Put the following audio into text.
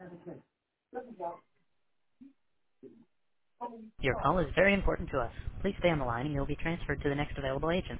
Your call is very important to us. Please stay on the line and you'll be transferred to the next available agent.